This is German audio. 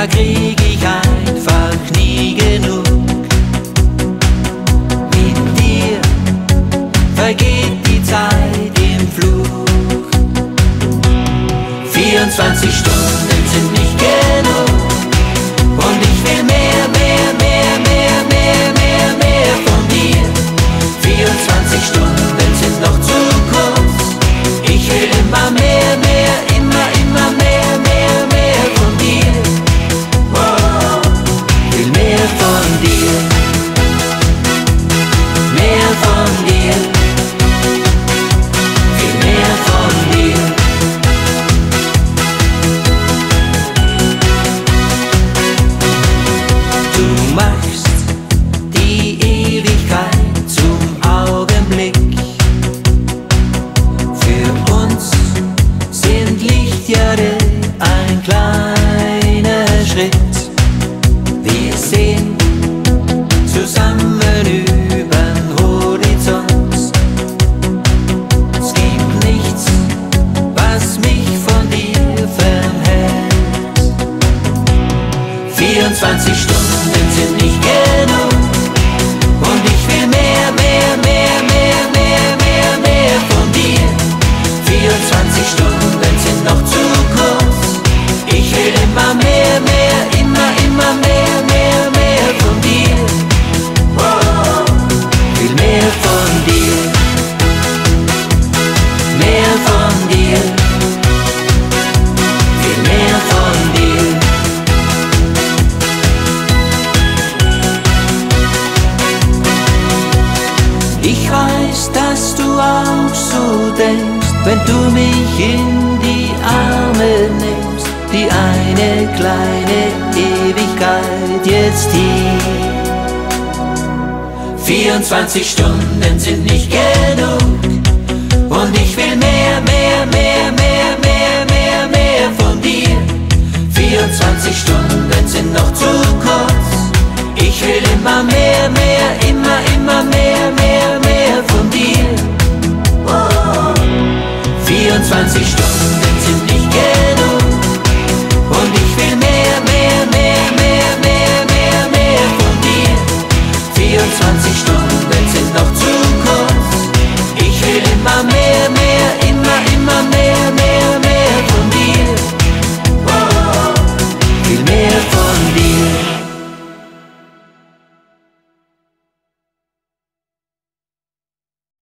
da krieg ich einfach nie genug. Mit dir vergeht die Zeit im Flug. 24 Stunden sind nicht genug und ich will mehr, mehr, mehr, mehr, mehr, mehr, mehr von dir. 24 Stunden sind noch zu kurz. Ich will immer mehr, mehr, immer, immer mehr, mehr, mehr von dir. Oh, will mehr von dir. Mehr von dir. Will mehr von dir. Du machst die Ewigkeit zum Augenblick. Für uns sind Lichtjahre ein kleiner Schritt. Wir sehen zusammen übern Horizont. Es gibt nichts, was mich von dir fernhält. 24 Stunden sind nicht genug und ich will mehr, mehr, mehr, mehr, mehr, mehr, mehr von dir. 24 Stunden sind noch zu kurz. Ich will immer mehr, mehr, immer, immer mehr, mehr, mehr von dir. Oh, will mehr von dir. Mehr von dir. Will mehr von dir. Ich weiß, dass du auch so denkst, wenn du mich in die Arme nimmst. Die eine kleine Ewigkeit jetzt hier. 24 Stunden sind nicht genug und ich will mehr, mehr, mehr, mehr, mehr, mehr, mehr von dir. 24 Stunden sind noch zu kurz. Ich will immer mehr, mehr, immer, immer mehr, mehr, mehr von dir. Oh, 24 Stunden.